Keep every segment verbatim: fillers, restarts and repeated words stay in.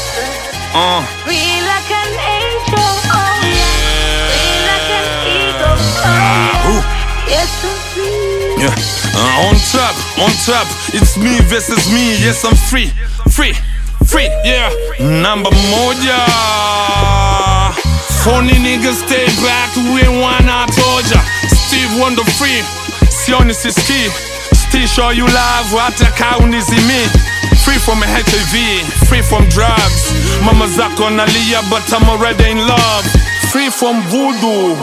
Uh. Free like an angel, oh yeah. Free like an eagle, oh yeah. Yes, I'm free. Yeah. Uh, on top, on top, it's me versus me. Yes, I'm free, free, free. Yeah. Number moja. Phony niggas stay back. We ain't one I told ya. Steve Wonder free. Sioni siski. Still show you love. Wataka unizimi. Free from H I V, free from drugs. Mama zako nalia, but I'm already in love. Free from voodoo.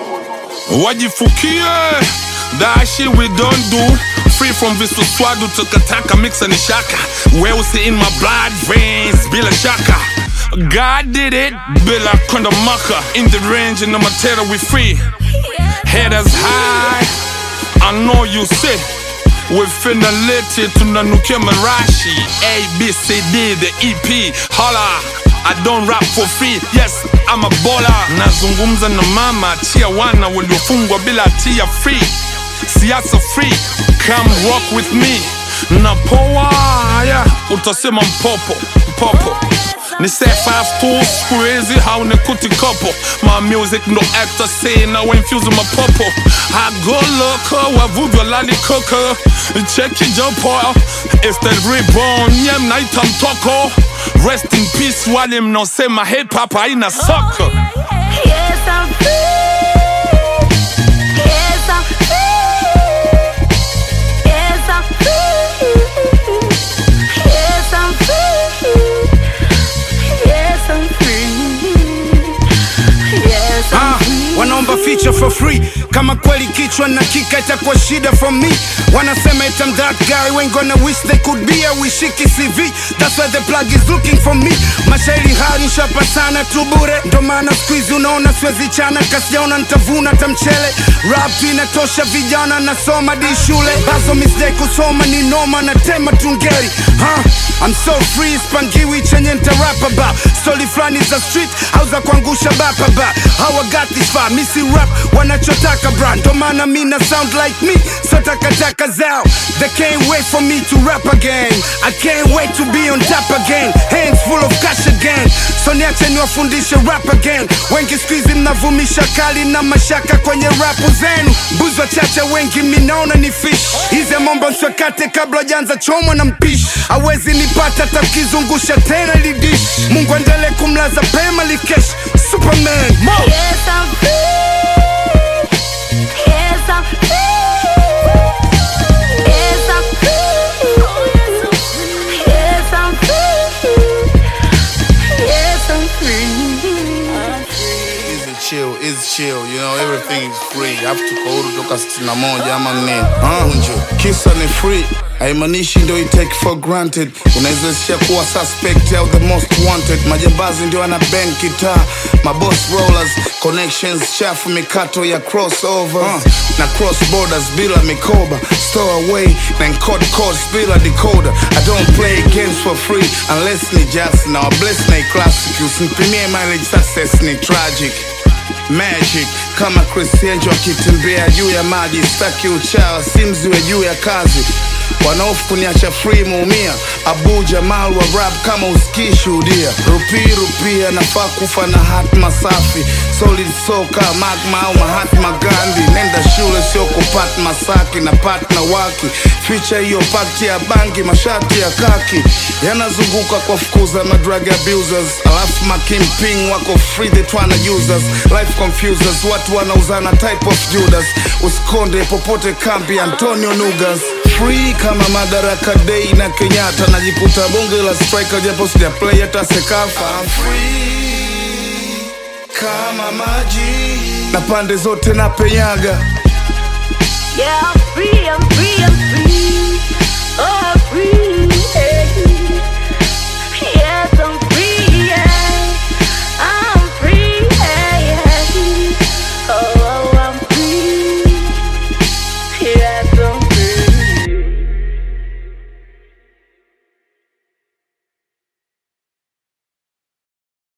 Wajifukie, that shit we don't do. Free from visuswadu to kataka mix and shaka. Weusi in my blood veins, bila shaka. God did it, bila konda maka. In the range in the material we free. Headers high, I know you say. We finna let it tunanukia marashi. A, B, C, D, the E P. Holla, I don't rap for free. Yes, I'm a baller. Nazungumza na mama, tia wana waliofungwa bila tia free. Siasa free, come rock with me. Na poa, yeah, utasema mpopo, popo. Ni say five tools, crazy how ne kuti couple. My music no actor say now infuse my popo. I go loco, wavuvi lali coco. Check it jump oil. It's the reborn, yem night I'm toko. Rest in peace while him no say my head papa in a sucker. Yes, I'm free. Yes, I'm free. Yes, I'm free. Yes, I'm free. Yes, I'm free. Yes, I'm ah, free. Wanaomba feature for free. Kama kweli kichwa na kika itakuwa shida for me. Wanasema it I'm that guy, we ain't gonna wish they could be a wishiki C V. That's why the plug is looking for me. Mashairi hali shapa sana tu bure. Ndo maana squeeze unaona siwezi chana. Kasijaona nitavuna tamchele. Rap inatosha vijana nasoma di shule. Bazo mistake kusoma ni noma na tema tungeri. Huh? I'm so free, spangiwi chenye nita rap about. Story flani za street, hauza kuangusha bapa ba. How I got this far, missy rap, wanachotaka brand. Ndo maana mina sound like me, so takataka zao. They can't wait for me to rap again. I can't wait to be on top again. Hands full of cash again. So niache niwafundishe rap again. Wengi squeeze mnavumisha kali na mashaka kwenye rapu zenu. Mbuzi wachache wengi minaona ni fish. Hizi momba nswakate kabla janza chomwa na mpishi. Hawezi nipata takizungusha tena lidish. Mungu endele kumlaza pema likesh. Superman, Mo. Yes, I'm free. Yes, I'm free. Yes, I'm free. Yes, I'm free. Yes, I'm free. Easy chill, easy chill, you know, everything is free. Have to go to toka sitini na moja ama nne. Unjo, kisa ni free. Haimanishi ndio you take for granted. Unaweza shia kuwa suspect au the most wanted. Majambazi ndio ana bank guitar. My boss rollers, connections chafu mikato ya crossover. uh, Na cross borders bila mikoba. Store away na encode codes bila decoder. I don't play games for free unless ni just na bless na classic. Usinipimie mileage success ni tragic. Magic kama Chris Angel akitembea juu ya maji. Staki uchawa simziwe juu ya kazi. Wanaofu kuniacha free muumia. Abu Jamal wa rap kama usikii shuhudia. Rupi rupia nafaa kufa na hatma safi. Solid soka magma au Mahatma Gandhi. Nenda shule sio kupat masaki na partner waki. Feature hiyo pakti ya bangi mashati ya kaki. Yanazunguka kwa fukuza madrug abusers. Alafu makimping wako free they tryna use us. Life confusers, watu wanauzana type of Judas. Usikonde popote kambi Antonio Nugas. Free kama Madaraka Day na Kenyatta. Najikuta bonge la striker japo sija play hata Sekafa. I'm free kama maji na pande zote na penyaga. Yeah, I'm free, I'm free, I'm